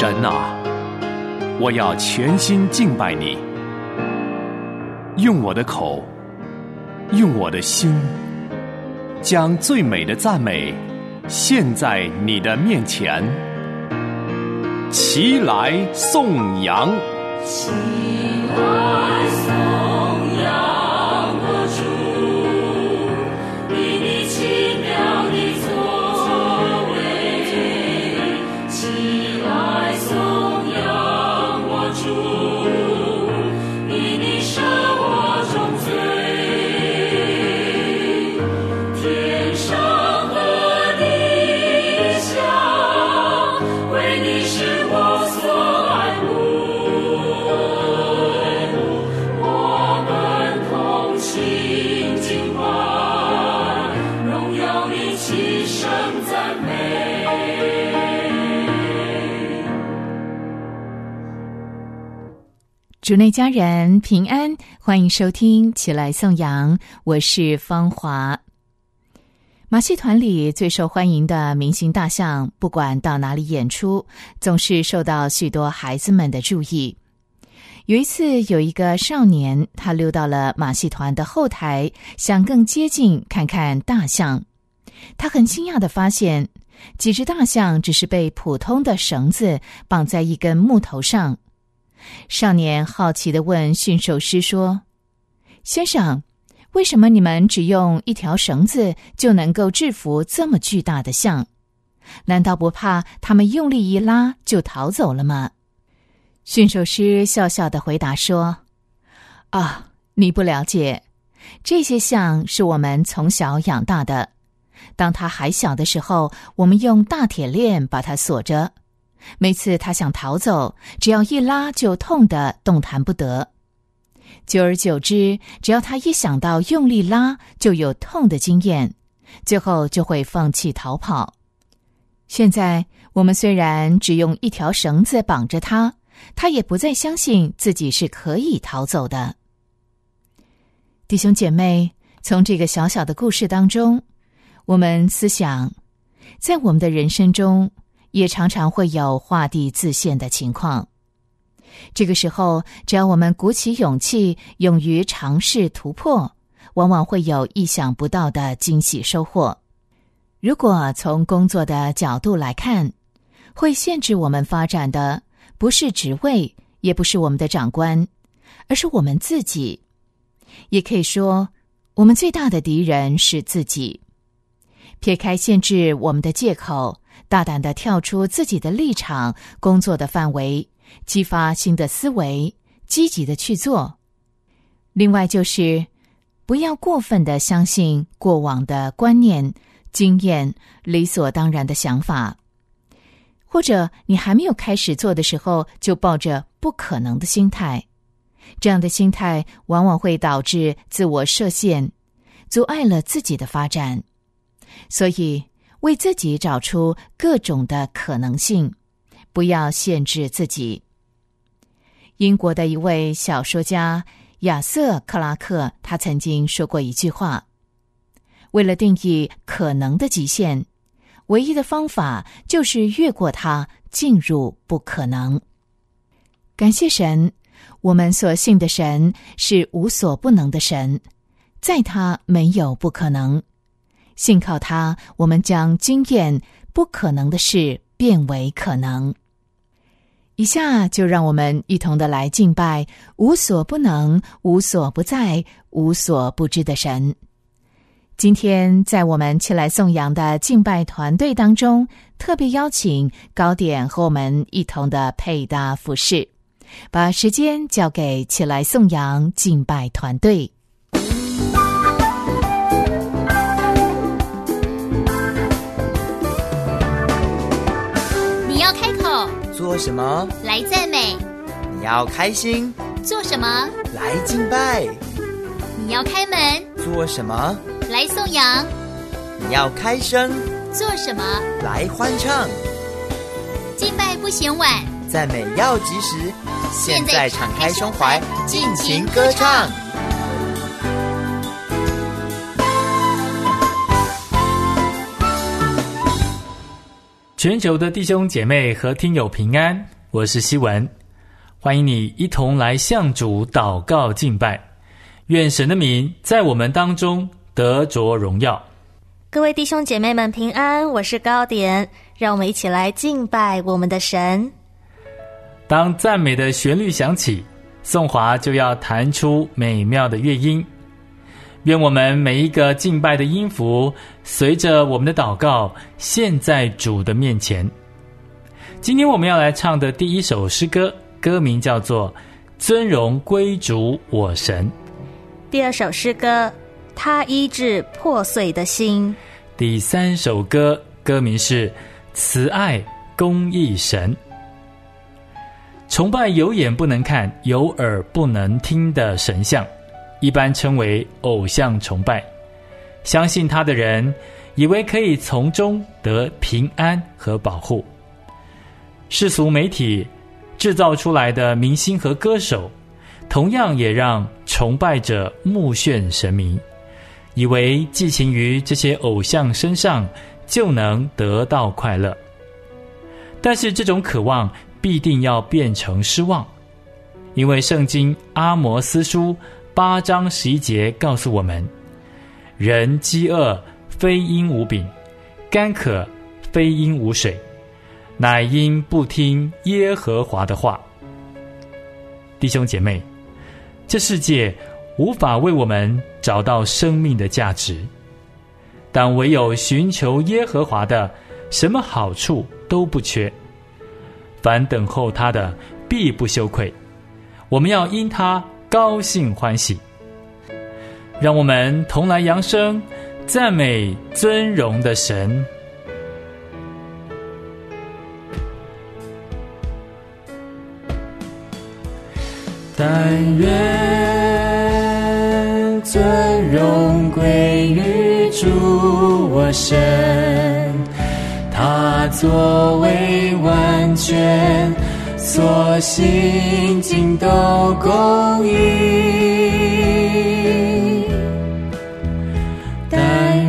神啊，我要全心敬拜你，用我的口，用我的心，将最美的赞美献在你的面前。齐来颂扬， 齐来颂扬我主，以你奇妙的作为。齐来颂扬我主，以你赦我众罪。天上和地下，为你是我所爱慕，我们同心敬拜，荣耀你齐声赞美。 主内家人平安，欢迎收听起来颂扬，我是芳华。马戏团里最受欢迎的明星大象，不管到哪里演出，总是受到许多孩子们的注意。有一次，有一个少年，他溜到了马戏团的后台，想更接近看看大象。他很惊讶地发现，几只大象只是被普通的绳子绑在一根木头上。少年好奇地问驯兽师说：“先生，为什么你们只用一条绳子就能够制服这么巨大的象？难道不怕他们用力一拉就逃走了吗？”驯兽师笑笑地回答说：“啊，你不了解，这些象是我们从小养大的。当它还小的时候，我们用大铁链把它锁着。每次它想逃走，只要一拉就痛得动弹不得。久而久之，只要他一想到用力拉就有痛的经验，最后就会放弃逃跑。现在我们虽然只用一条绳子绑着他，他也不再相信自己是可以逃走的。弟兄姐妹，从这个小小的故事当中，我们思想，在我们的人生中也常常会有画地自限的情况。这个时候，只要我们鼓起勇气，勇于尝试突破，往往会有意想不到的惊喜收获。如果从工作的角度来看，会限制我们发展的不是职位，也不是我们的长官，而是我们自己。也可以说，我们最大的敌人是自己。撇开限制我们的借口，大胆地跳出自己的立场、工作的范围，激发新的思维，积极地去做。另外就是不要过分地相信过往的观念、经验、理所当然的想法，或者你还没有开始做的时候就抱着不可能的心态。这样的心态往往会导致自我设限，阻碍了自己的发展。所以为自己找出各种的可能性，不要限制自己。英国的一位小说家亚瑟·克拉克，他曾经说过一句话：为了定义可能的极限，唯一的方法就是越过它，进入不可能。感谢神，我们所信的神是无所不能的神，在他没有不可能。信靠他，我们将经验不可能的事变为可能。以下就让我们一同的来敬拜无所不能、无所不在、无所不知的神。今天在我们起来颂扬的敬拜团队当中，特别邀请高点和我们一同的配搭服饰，把时间交给起来颂扬敬拜团队。 你要开口做什么？ 来赞美。 你要开心做什么？ 来敬拜。 你要开门做什么？ 来颂扬。 你要开声做什么？ 来欢唱。 敬拜不嫌晚， 赞美要及时。现在敞开胸怀，尽情歌唱。 全球的弟兄姐妹和听友平安，我是希文，欢迎你一同来向主祷告敬拜，愿神的名在我们当中得着荣耀。 各位弟兄姐妹们平安，我是高点，让我们一起来敬拜我们的神。 当赞美的旋律响起，颂华就要弹出美妙的乐音。愿我们每一个敬拜的音符，随着我们的祷告献在主的面前。今天我们要来唱的第一首诗歌，歌名叫做《尊荣归主我神》。 第二首诗歌，他医治破碎的心。 第三首歌，歌名是《慈爱公义神》。崇拜有眼不能看，有耳不能听的神像，一般称为偶像崇拜。相信他的人以为可以从中得平安和保护。世俗媒体制造出来的明星和歌手，同样也让崇拜者目眩神迷，以为寄情于这些偶像身上就能得到快乐。但是这种渴望必定要变成失望，因为圣经阿摩司书8章11节告诉我们，人饥饿非因无饼，干渴非因无水，乃因不听耶和华的话。弟兄姐妹，这世界无法为我们找到生命的价值，但唯有寻求耶和华的，什么好处都不缺。凡等候他的，必不羞愧。我们要因他高兴欢喜。让我们同来扬声赞美尊荣的神。 但愿尊荣归于主我神，他作为完全，所行尽都公义。但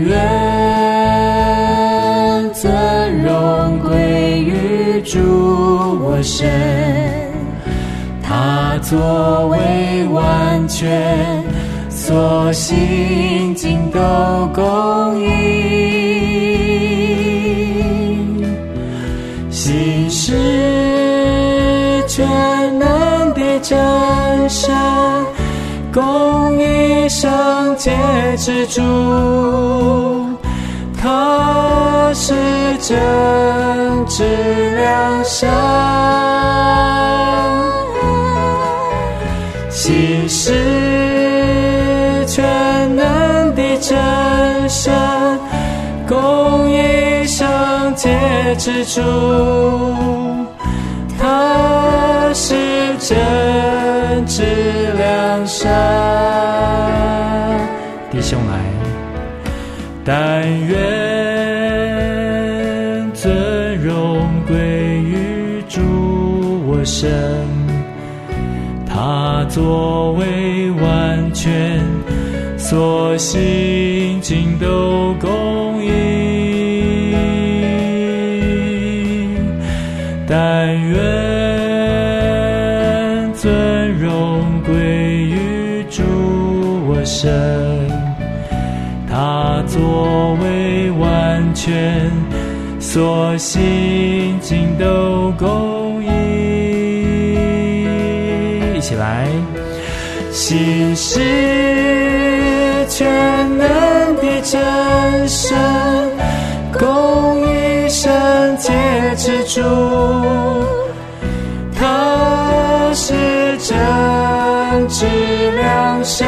愿尊荣归于主我神，他作为完全，所行尽都公义。心是全能的真神，公义圣洁之主，他是真知良善。心是全能的真神，公义圣洁之主，他是真知良善。 弟兄来，但愿尊荣归于主我神，他作为完全，所行尽都公义。但愿尊荣归于主我神，他作为完全，所行尽都公义。一起来，心是全能的真神，公义圣洁之主，他是真知良善。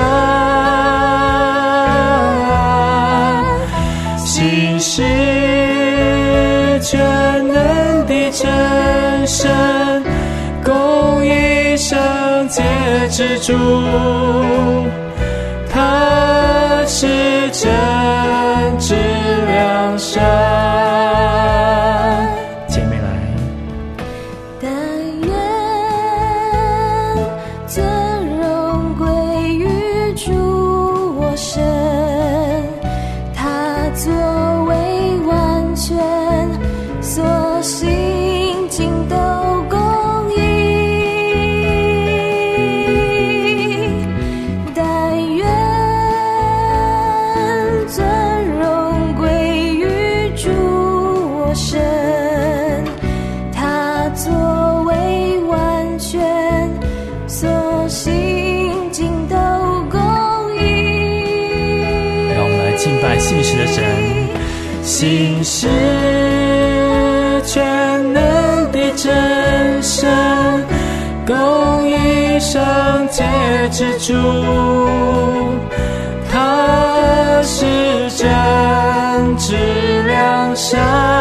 心是全能的真神，公义圣洁之主，他是真知良善。姐妹来， 但愿尊荣归于主我神，他作为完全，所来信实的神，信实全能的真神，公义圣洁之主，他是真知良善，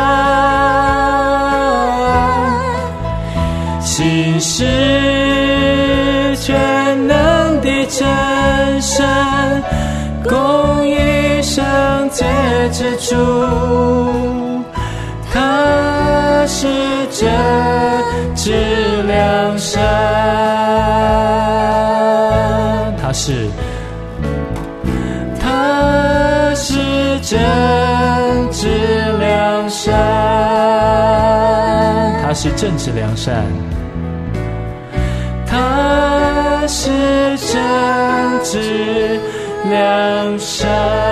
信实全能的真神，公义圣洁之主，他是真知良善，他是真知良善，他是正直良善，他是真知良善。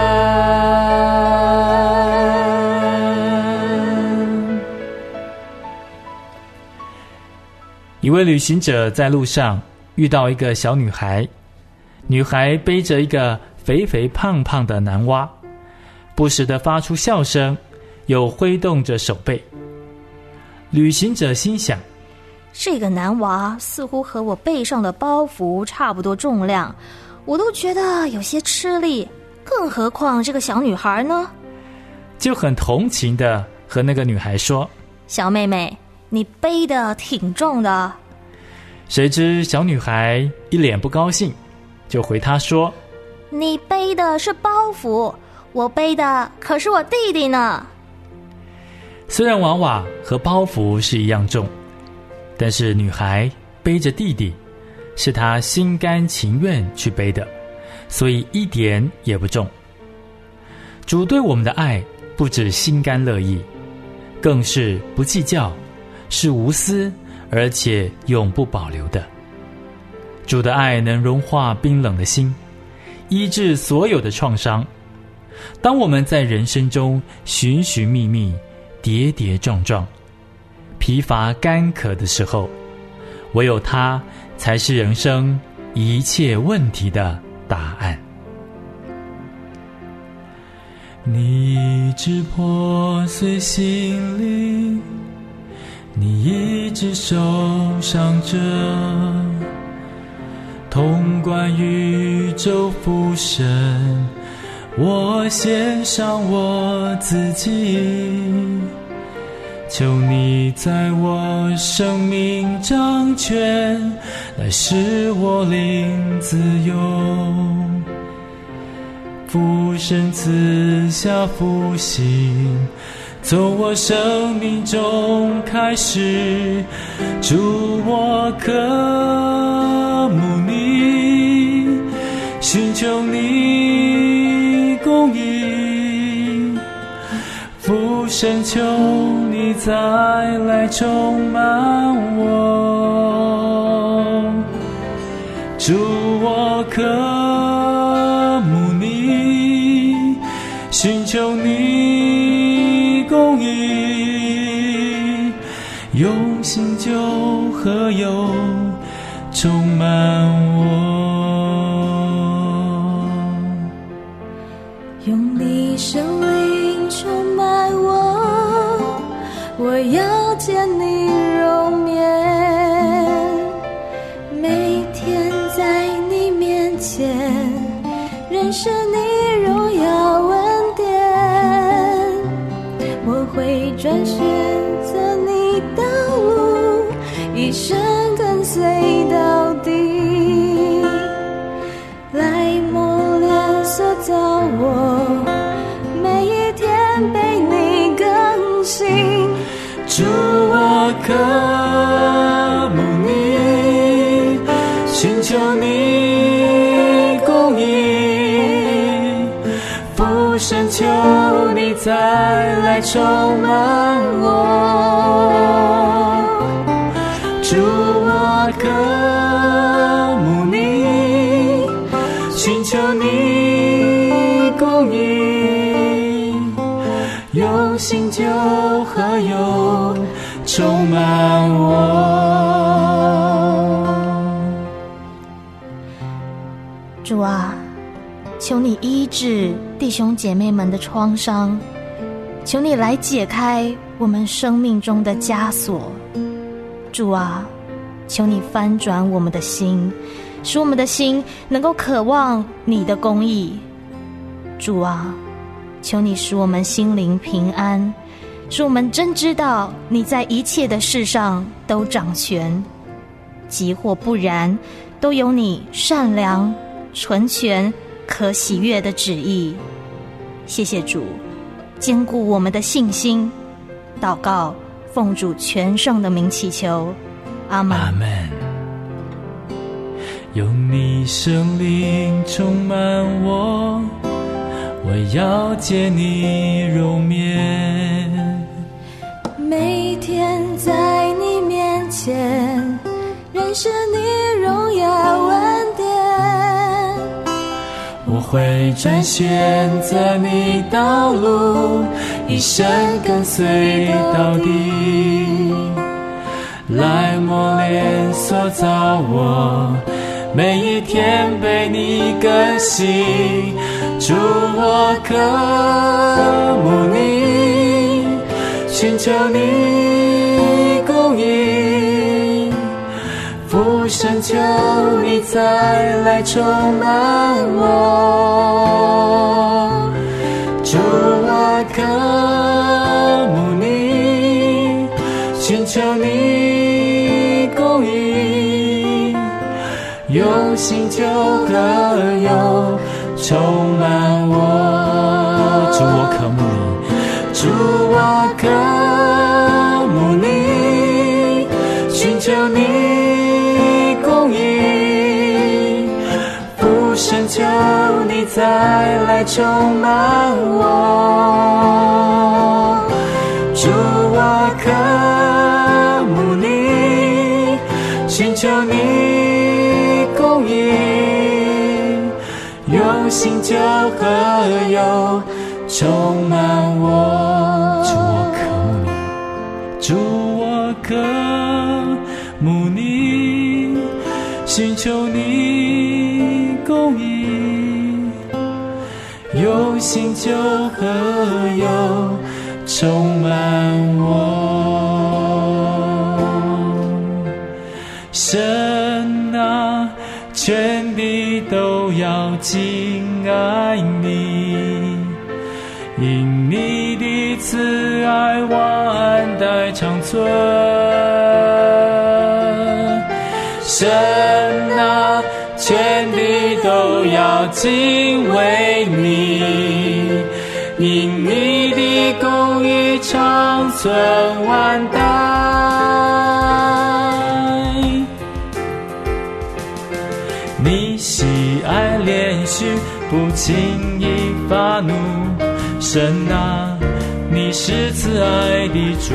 一位旅行者在路上遇到一个小女孩，女孩背着一个肥肥胖胖的男娃，不时地发出笑声，又挥动着手背。旅行者心想， 这个男娃似乎和我背上的包袱差不多重量，我都觉得有些吃力，更何况这个小女孩呢？ 就很同情地和那个女孩说， 小妹妹，你背得挺重的。 谁知小女孩一脸不高兴，就回他说， 你背的是包袱，我背的可是我弟弟呢。 虽然娃娃和包袱是一样重，但是女孩背着弟弟，是她心甘情愿去背的，所以一点也不重。主对我们的爱不止心甘乐意，更是不计较，是无私，而且永不保留的。主的爱能融化冰冷的心，医治所有的创伤。当我们在人生中寻寻觅觅，跌跌撞撞，疲乏干渴的时候，唯有他才是人生一切问题的答案。你一直破碎心灵，你一直受伤着，统管宇宙福神，我献上我自己，求你在我生命掌权，来使我灵自由。父神赐下复兴，从我生命中开始，主我渴慕你，寻求你公义，父神求你再来充满我，主我渴慕你，寻求你公义，用心就何有充满我， 用你生灵充满我，我要见你容面，每天在你面前认识你荣耀恩典，我会专选择你道路，一生跟随到底，来磨练塑造我，每一天被你更新。 主我渴慕你，寻求你公义，父神求你再来充满我，主我渴慕你，寻求你公义，用心就何有充满我。 主啊，求你医治弟兄姐妹们的创伤，求你来解开我们生命中的枷锁。主啊，求你翻转我们的心，使我们的心能够渴望你的公义。主啊，求你使我们心灵平安，使我们真知道你在一切的事上都掌权，即或不然，都有你善良、纯全、可喜悦的旨意。谢谢主，坚固我们的信心。祷告，奉主全圣的名祈求，阿们。 阿们。用你圣灵充满我，我要见你容面。 每天在你面前认识你荣耀恩典， 我会专选择你道路，一生跟随到底，来磨练塑造我，每一天被你更新。主，我渴慕你，寻求你供应，父神，求你再来充满我。主，我渴慕你，寻求你供应，用心就可有充满我。主，我渴慕你，主，我渴慕你，寻求你供应，父神，求你再来充满我。主，我渴慕你，寻求你供应，用心就可有充满我。主，我渴慕你，主，我渴慕你，寻求你供应，用心就可有充满我。神啊，全地都要敬爱你，因你的慈爱万代长存。神啊，全地都要敬畏你，因你的公义长存万代。你喜爱连续，不轻易发怒。神啊，你是慈爱的主，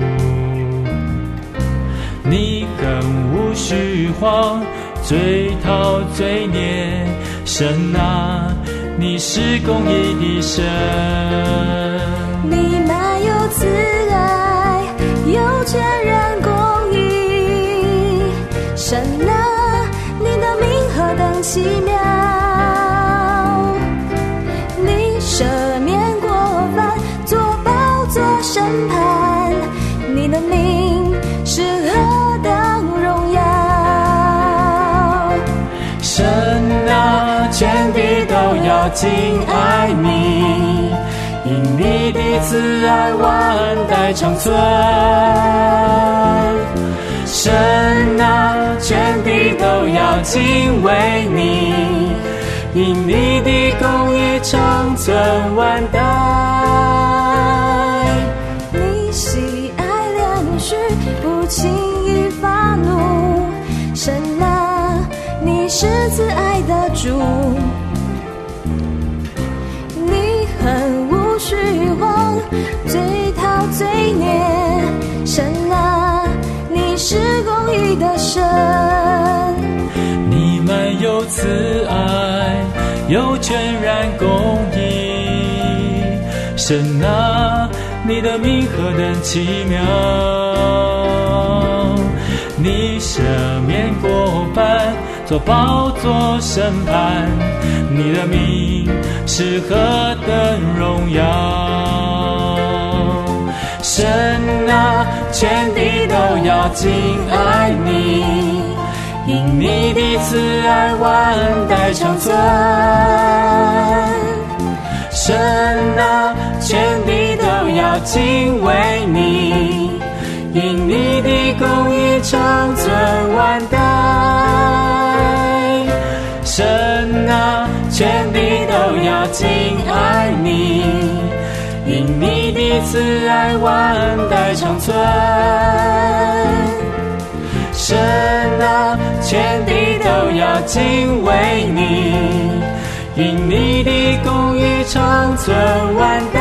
你更无虚谎，追讨罪孽。神啊，你是公义的神， 你满有慈爱，有全然公义。神啊，你的名何等奇妙，你赦免过犯，做宝座审判，你的名是何等荣耀。 神啊，全地都要敬爱你，因你的慈爱万代长存。神啊，全地都要敬畏你，因你的公义长存万代。 你喜爱连续，不轻易发怒。神啊，你是慈爱的主，你恨无虚谎，追讨罪孽。神啊，你是公义的神， 你满有慈爱，有全然公义。神啊，你的名何等奇妙，你赦免过犯， 做宝座审判，你的名是何等荣耀。神啊，全地都要敬爱你，因你的慈爱万代长存。神啊，全地都要敬畏你，因你的公义长存万代。神啊，全地都要敬爱你，因你的慈爱万代长存。神啊，全地都要敬畏你，因你的公义长存万代。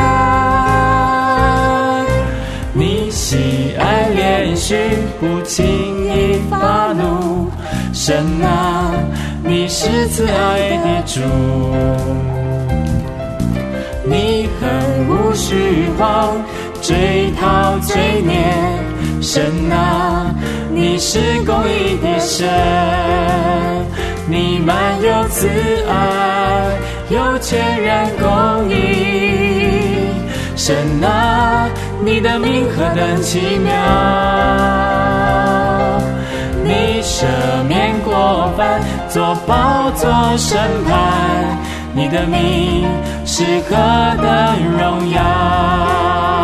你喜爱怜恤，不轻易发怒。神啊，你是慈爱的主，你恨恶虚谎，追讨罪孽。神啊，你是公义的神，你满有慈爱，有全然公义。神啊，你的名何等奇妙，你赦免过犯，做宝座审判，你的名是何等荣耀。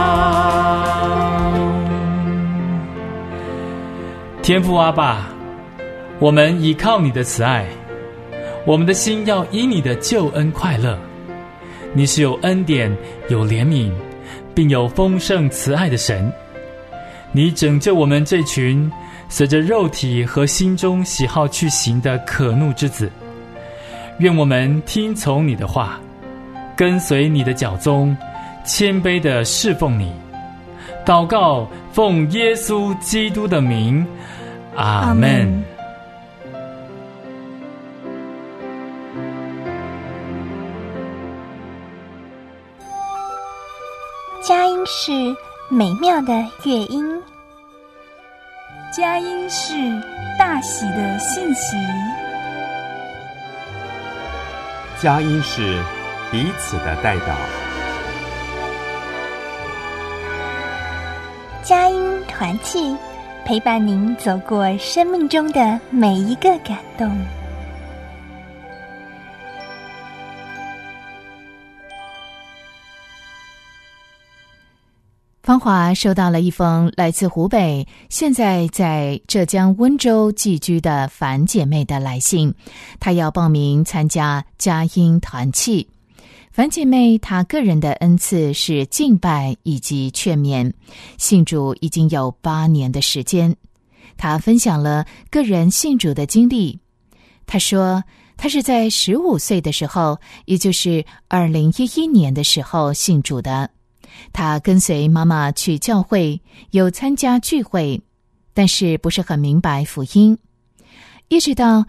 天父阿爸，我们倚靠你的慈爱，我们的心要因你的救恩快乐。你是有恩典、有怜悯，并有丰盛慈爱的神。你拯救我们这群随着肉体和心中喜好去行的可怒之子。愿我们听从你的话，跟随你的脚踪，谦卑地侍奉你。祷告，奉耶稣基督的名，阿们。 佳音是美妙的乐音， 佳音是大喜的信息， 佳音是彼此的代祷。 佳音团契陪伴您走过生命中的每一个感动。 芳华收到了一封来自湖北，现在在浙江温州寄居的樊姐妹的来信，她要报名参加佳音团契。樊姐妹她个人的恩赐是敬拜以及劝勉，信主已经有8年的时间。她分享了个人信主的经历。她说她是在15岁的时候，也就是2011年的时候信主的。他跟随妈妈去教会，有参加聚会，但是不是很明白福音。一直到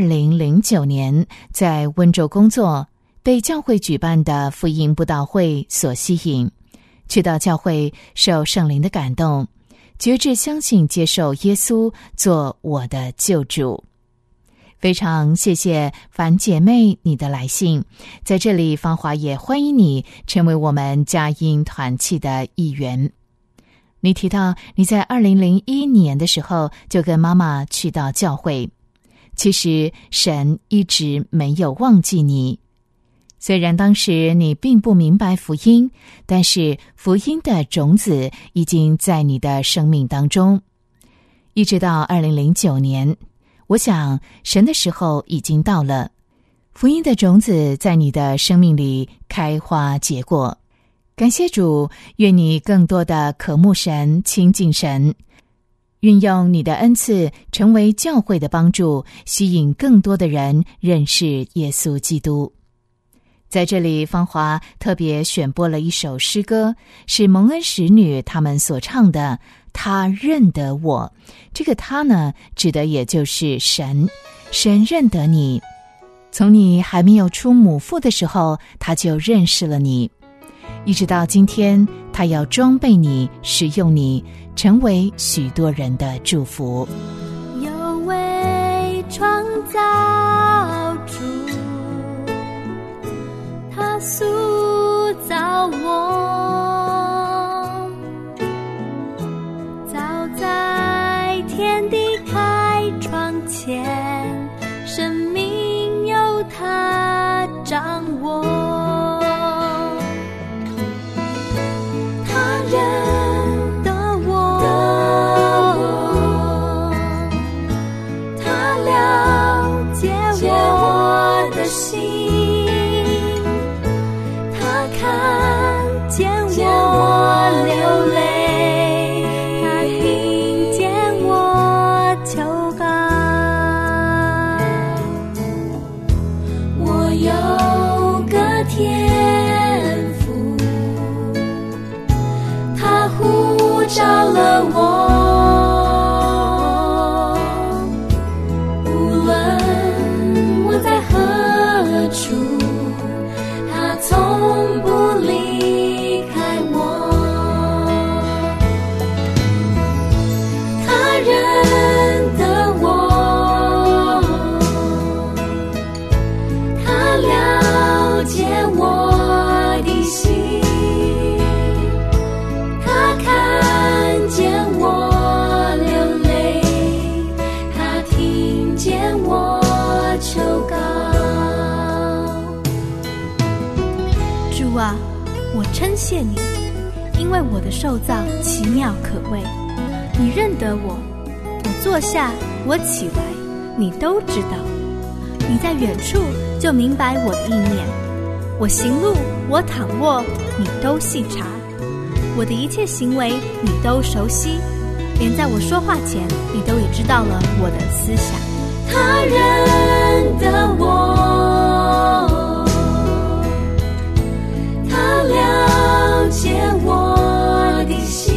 2009年在温州工作，被教会举办的福音布道会所吸引，去到教会受圣灵的感动，决志相信接受耶稣做我的救主。非常谢谢樊姐妹你的来信，在这里芳华也欢迎你成为我们佳音团契的一员。你提到你在2001年的时候就跟妈妈去到教会，其实神一直没有忘记你。虽然当时你并不明白福音，但是福音的种子已经在你的生命当中。一直到2009年，我想神的时候已经到了，福音的种子在你的生命里开花结果。感谢主，愿你更多的渴慕神，亲近神，运用你的恩赐成为教会的帮助，吸引更多的人认识耶稣基督。在这里，芳华特别选播了一首诗歌，是蒙恩使女他们所唱的他认得我。这个他呢，指的也就是神，神认得你，从你还没有出母腹的时候，他就认识了你，一直到今天，他要装备你，使用你，成为许多人的祝福。 有位创造主，他塑造我，早在天地开创前，生命由他掌握。他认得我，他了解我的心，他看见我流泪，他听见我求告。我有个天父，他呼召了我，无论我在何处，他从不离开我。他认得我，他了解我的心，他看见我流泪，他听见我求告。主啊，我称谢你，因为我的受造奇妙可畏。你认得我，我坐下，我起来，你都知道。你在远处就明白我的意念，我行路，我躺卧，你都细察。我的一切行为你都熟悉，连在我说话前，你都已知道了我的思想。他认得我，他了解我的心，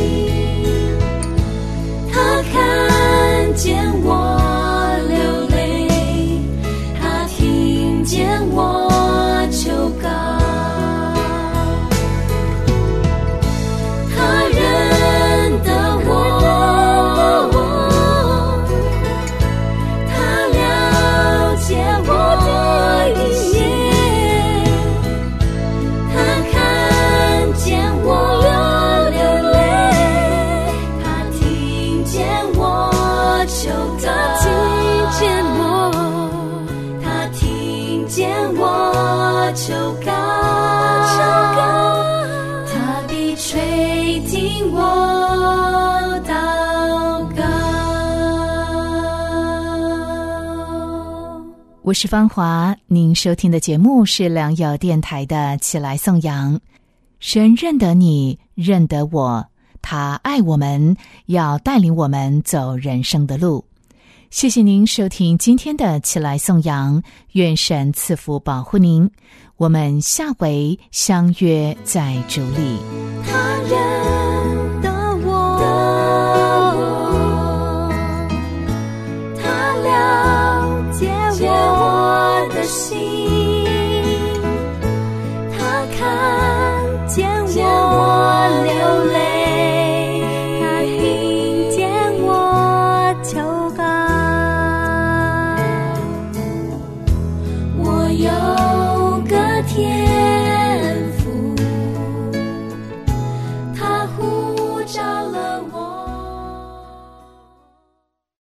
他看见我流泪，他听见我求告。他认得我，他了解我的心，他看见我流泪，他听见我求告。他听见我求告，他必垂听我祷告。 我是芳华，您收听的节目是良友电台的起来颂扬。神认得你，认得我，他爱我们，要带领我们走人生的路。谢谢您收听今天的起来颂扬，愿神赐福保护您，我们下回相约在主里。 他认得我，他了解我的心，他看见我流泪，他听见我求告。我有